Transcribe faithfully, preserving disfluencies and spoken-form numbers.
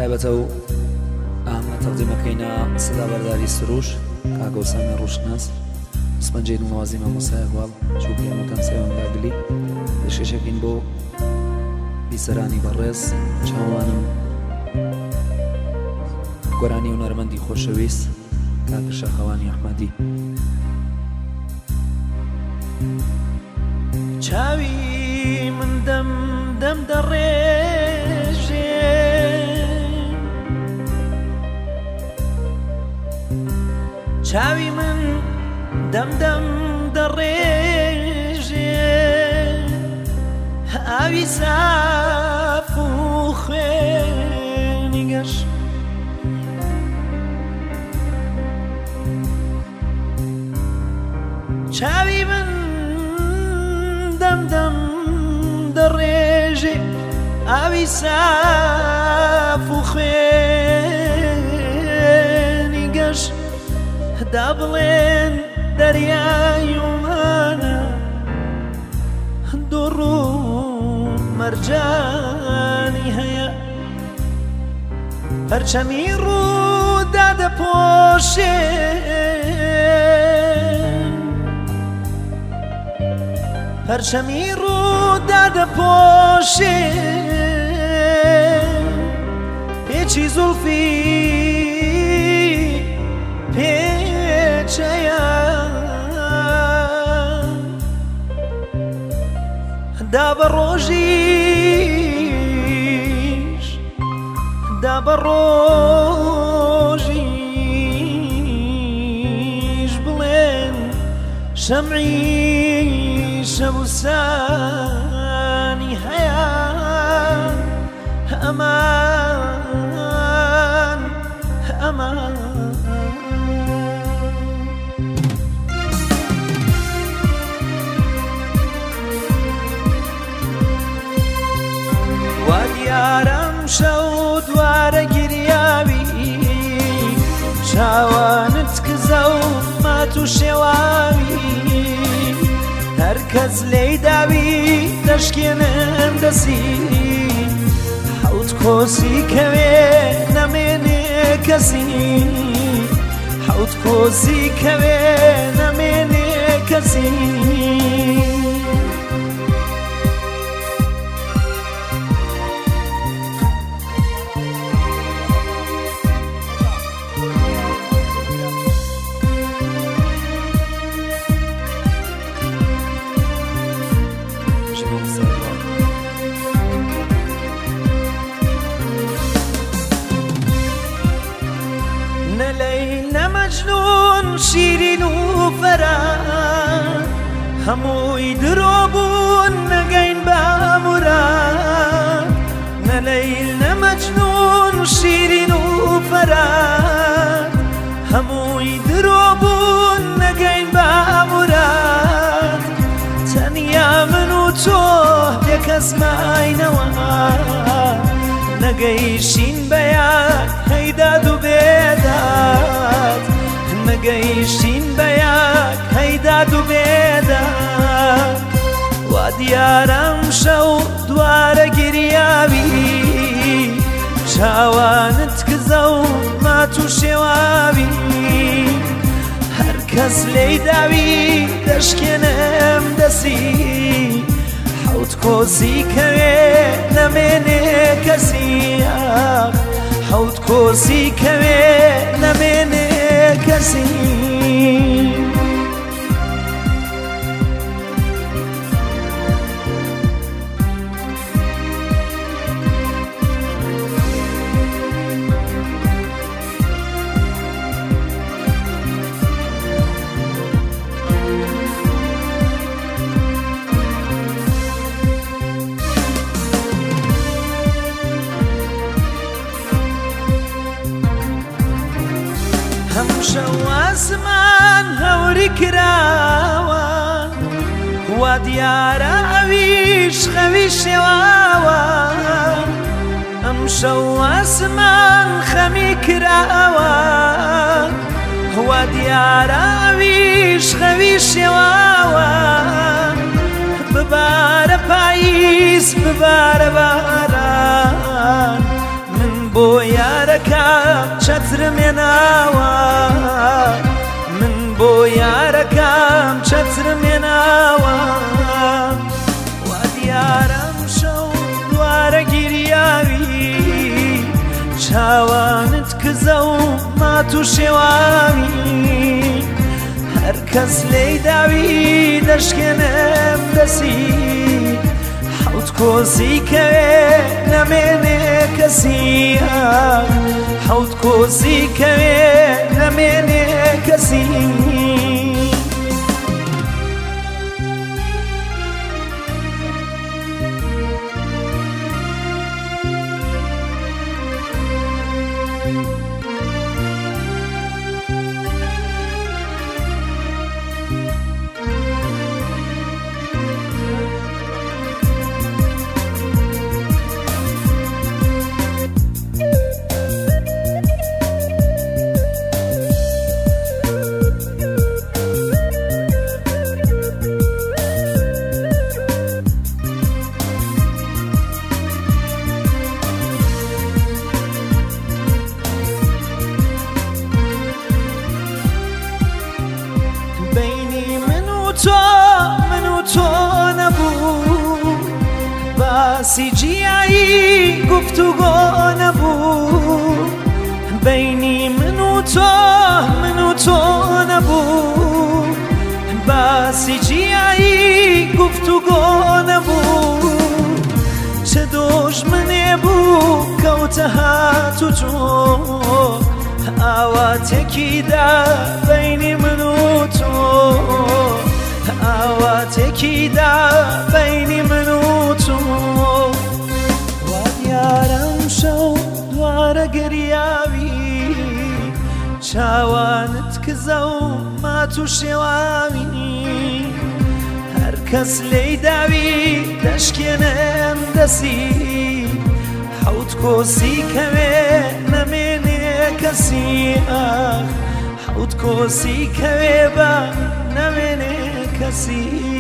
تایبەتە و ئەمە تەقدیمەکەینە سەدا بەرداری سروش کاگۆسامی ڕوشناس سپەنجەی نوازی مامۆسای هەواڵ چووکی هەمووتان سەیوەنداگلی پێشکەشێکین بۆ بیسەرانی بەڕێز چاوانم گۆرانی و نەرمەندی خۆشەویست کاکە شاخەوانی ئەحمەدی. چاوی من دەم دەم دەڕێژێ چاوی من دەم دەم دەڕێژێ ئاوی ساف و خوێنی گەش چاوی من دەم دەم دەڕێژێ ئاوی ساف و خوێنی گەش دا بڵێن دەریای ومانە دوڕ و مەرجانی هەیە پەرچەمی ڕوودا دەپۆشێن پەرچەمی ڕوودا دەپۆشێن پێچی زولفی پێچەیە دا بە ڕۆژیش دا بە ڕۆژیش بڵێن شەمعی شەبوسانی هەیە ئەمان ئەمان وا دیارەم شەو دوارە گریاوی چاوانت کزە و مات و شێواوی هەر کەس لێی داوی دەشکێنم دەسی حەوت کۆسی کەوێ نەمێنێ کەسی حەوت کۆسی کەوێ نەمێنێ کەسی نەلەیلە مەجنون شیرین و فەران هەمووی درۆ بوون نەگەین بە موراد نەلەیلە مەجنون شیرین و فەران هەمووی درۆ بوون نەگەین بە موراد تەنیا من و تۆ یەکەس ماینەوە نەگەیشتین بە یەک هەیداد و بێداد نەگەیشتین بە یەک هەیداد و بێداد وا دیارەم شەو دوارە گریاوی چاوانت کزە و مات و شێواوی هەر کەس لێی داوی دەشکێنم دەسی حەوت کۆسی کەوێ نەمێنێ کەسی حەوت کۆسی کەوێ نەمێنێ کەسی هەمشەو ئاسمان هەوری کراوە وا دیارە ئەویش خەوی شێواوە ئەمشەو ئاسمان خەمی کراوە وا دیارە ئەویش خەوی شێواوە ببارە پاییز ببارە باران من بۆ یارەکەم چەترم هێناوە من بۆ یارەکەم چەترم هێناوە وا دیارەم شەو دوارە گیریاوی چاوانت کزە و مات و شێواوی هەر کەس لێی داوی دەشکێنم دەسی حەوت کۆزی کەوێ نەمێنێ کەسی حەوت کۆزی کەوێ نەمێنێ کەسی باسی جیایی گفتوگۆ نەبوو بینی من و تۆ من و تۆ نەبوو باسی جیایی گفتوگۆ نەبوو چه دۆژمنێ بوو کەوتە هات و تۆ ئاواتێکیدا بینی من و تۆ ئاواتێکیدا بینی من و تۆ وا دیارەم شەو دوارە گەریاوی چاوانت کزە و مات و شێواوی هەر کەس لێی داوی دەشکێنم دەسی حەوت کۆسی کەوێ نەمێنێ کەسی حەوت کۆسی کەوێ بە نەمێنێ کەسی